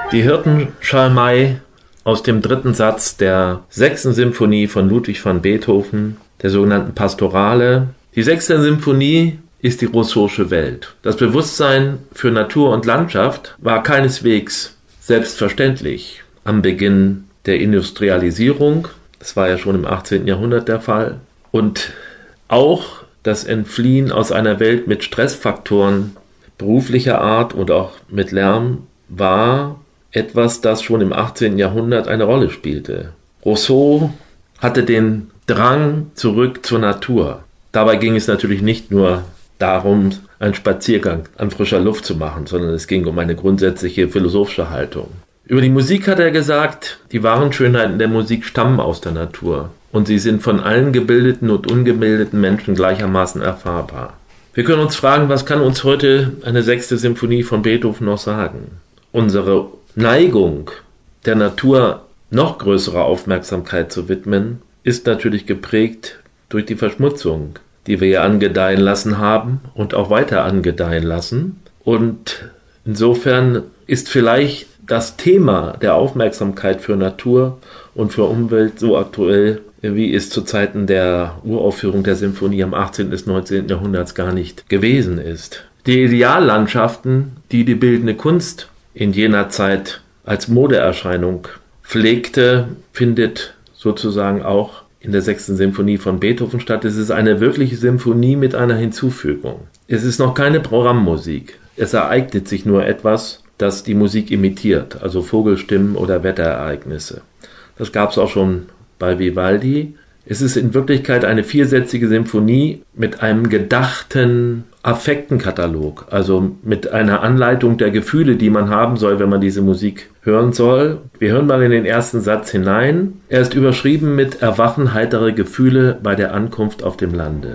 Die Hirtenschalmei aus dem 3. Satz der 6. Symphonie von Ludwig van Beethoven, der sogenannten Pastorale. Die 6. Symphonie ist die Rousseausche Welt. Das Bewusstsein für Natur und Landschaft war keineswegs selbstverständlich am Beginn der Industrialisierung. Das war ja schon im 18. Jahrhundert der Fall. Und auch das Entfliehen aus einer Welt mit Stressfaktoren beruflicher Art und auch mit Lärm war etwas, das schon im 18. Jahrhundert eine Rolle spielte. Rousseau hatte den Drang zurück zur Natur. Dabei ging es natürlich nicht nur darum, einen Spaziergang an frischer Luft zu machen, sondern es ging um eine grundsätzliche philosophische Haltung. Über die Musik hat er gesagt, die wahren Schönheiten der Musik stammen aus der Natur und sie sind von allen gebildeten und ungebildeten Menschen gleichermaßen erfahrbar. Wir können uns fragen, was kann uns heute eine 6. Symphonie von Beethoven noch sagen? Unsere Neigung, der Natur noch größere Aufmerksamkeit zu widmen, ist natürlich geprägt durch die Verschmutzung, die wir ja angedeihen lassen haben und auch weiter angedeihen lassen. Und insofern ist vielleicht das Thema der Aufmerksamkeit für Natur und für Umwelt so aktuell, wie es zu Zeiten der Uraufführung der Symphonie am 18. bis 19. Jahrhunderts gar nicht gewesen ist. Die Ideallandschaften, die die bildende Kunst in jener Zeit als Modeerscheinung pflegte, findet sozusagen auch in der 6. Symphonie von Beethoven statt. Es ist eine wirkliche Symphonie mit einer Hinzufügung. Es ist noch keine Programmmusik. Es ereignet sich nur etwas, das die Musik imitiert, also Vogelstimmen oder Wetterereignisse. Das gab es auch schon bei Vivaldi. Es ist in Wirklichkeit eine 4-sätzige Symphonie mit einem gedachten Affektenkatalog, also mit einer Anleitung der Gefühle, die man haben soll, wenn man diese Musik hören soll. Wir hören mal in den ersten Satz hinein. Er ist überschrieben mit Erwachen heitere Gefühle bei der Ankunft auf dem Lande.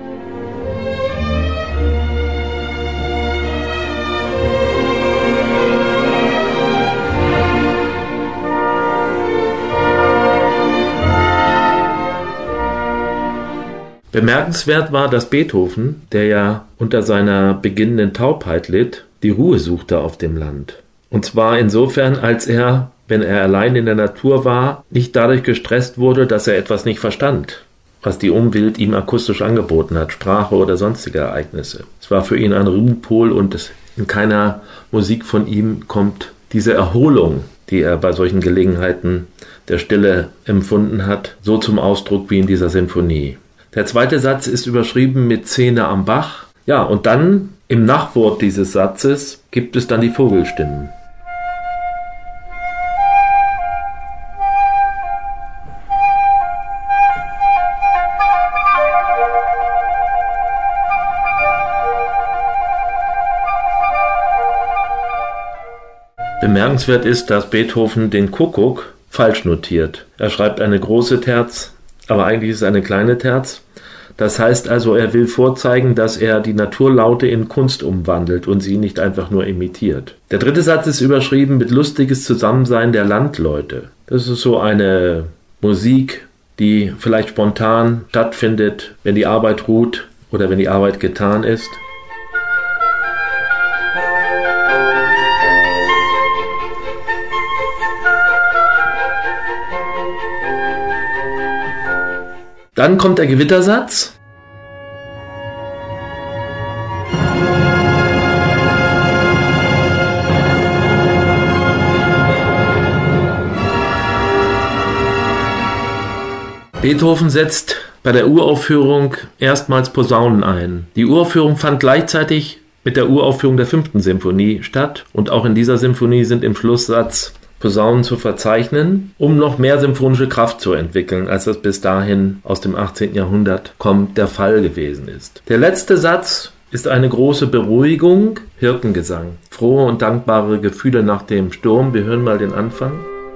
Bemerkenswert war, dass Beethoven, der ja unter seiner beginnenden Taubheit litt, die Ruhe suchte auf dem Land. Und zwar insofern, als er, wenn er allein in der Natur war, nicht dadurch gestresst wurde, dass er etwas nicht verstand, was die Umwelt ihm akustisch angeboten hat, Sprache oder sonstige Ereignisse. Es war für ihn ein Ruhepol und in keiner Musik von ihm kommt diese Erholung, die er bei solchen Gelegenheiten der Stille empfunden hat, so zum Ausdruck wie in dieser Sinfonie. Der zweite Satz ist überschrieben mit Szene am Bach. Ja, und dann im Nachwort dieses Satzes gibt es dann die Vogelstimmen. Bemerkenswert ist, dass Beethoven den Kuckuck falsch notiert. Er schreibt eine große Terz, aber eigentlich ist es eine kleine Terz. Das heißt also, er will vorzeigen, dass er die Naturlaute in Kunst umwandelt und sie nicht einfach nur imitiert. Der dritte Satz ist überschrieben mit lustiges Zusammensein der Landleute. Das ist so eine Musik, die vielleicht spontan stattfindet, wenn die Arbeit ruht oder wenn die Arbeit getan ist. Dann kommt der Gewittersatz. Beethoven setzt bei der Uraufführung erstmals Posaunen ein. Die Uraufführung fand gleichzeitig mit der Uraufführung der 5. Symphonie statt und auch in dieser Symphonie sind im Schlusssatz Posaunen zu verzeichnen, um noch mehr symphonische Kraft zu entwickeln, als das bis dahin aus dem 18. Jahrhundert kommt der Fall gewesen ist. Der letzte Satz ist eine große Beruhigung, Hirtengesang, frohe und dankbare Gefühle nach dem Sturm. Wir hören mal den Anfang.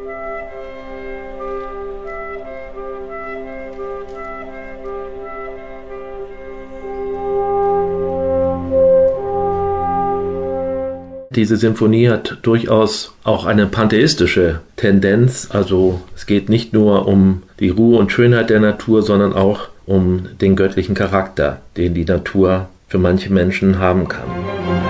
Diese Sinfonie hat durchaus auch eine pantheistische Tendenz, also es geht nicht nur um die Ruhe und Schönheit der Natur, sondern auch um den göttlichen Charakter, den die Natur für manche Menschen haben kann.